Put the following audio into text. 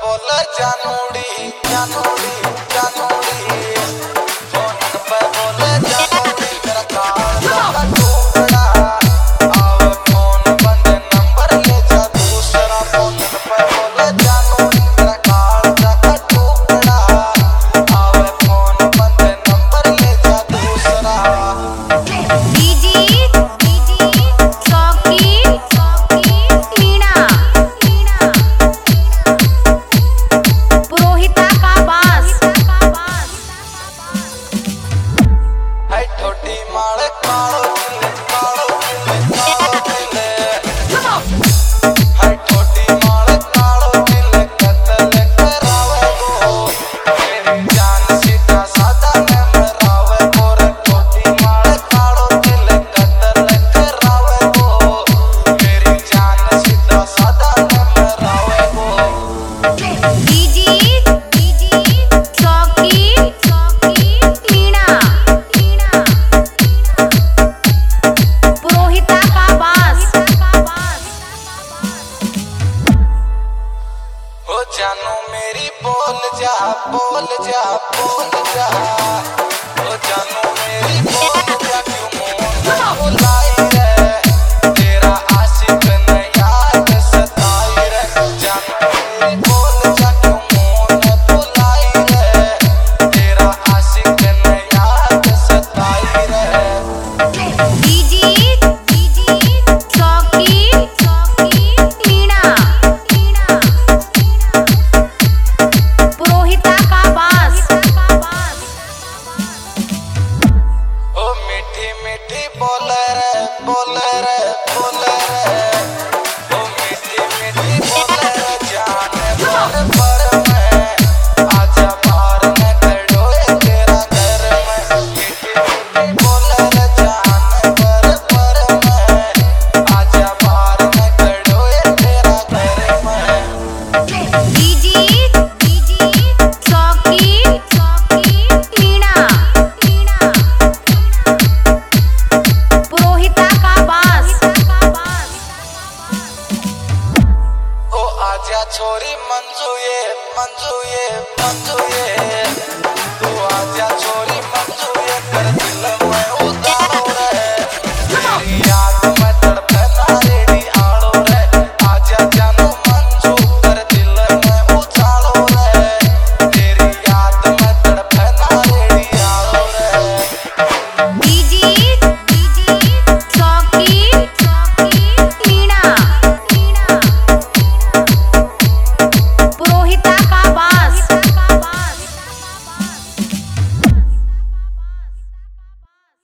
बोले जानूड़ी जानूड़ी जानूड़ी फोन पे बोले जानूड़ी मेरा काला का टुकड़ा आवे फोन बंद नंबर ले जा दूसरा फोन पे बोले जानूड़ी मेरा काला का टुकड़ा आवे फोन बंद नंबर ले जा दूसरा जानू मेरी बोल जा बोल जा बोल जा ओ जानू मेरी बोल जा क्यों मुंह बुलाई रे तेरा आशिक ने याद सताई रे जानू मेरी बोल जा क्यों मुंह बुलाई रे तेरा आशिक ने याद सताई रे बोले रे बोले रे बोले रे ओ मीठी मीठी बोले रे जान पर मैं आजा बाहर में खड़ोए तेरा घर में मीठी मीठी बोले रे जान पर मैं आजा बाहर में खड़ोए तेरा घर में छोरी मंजू ये तू आजा छोरी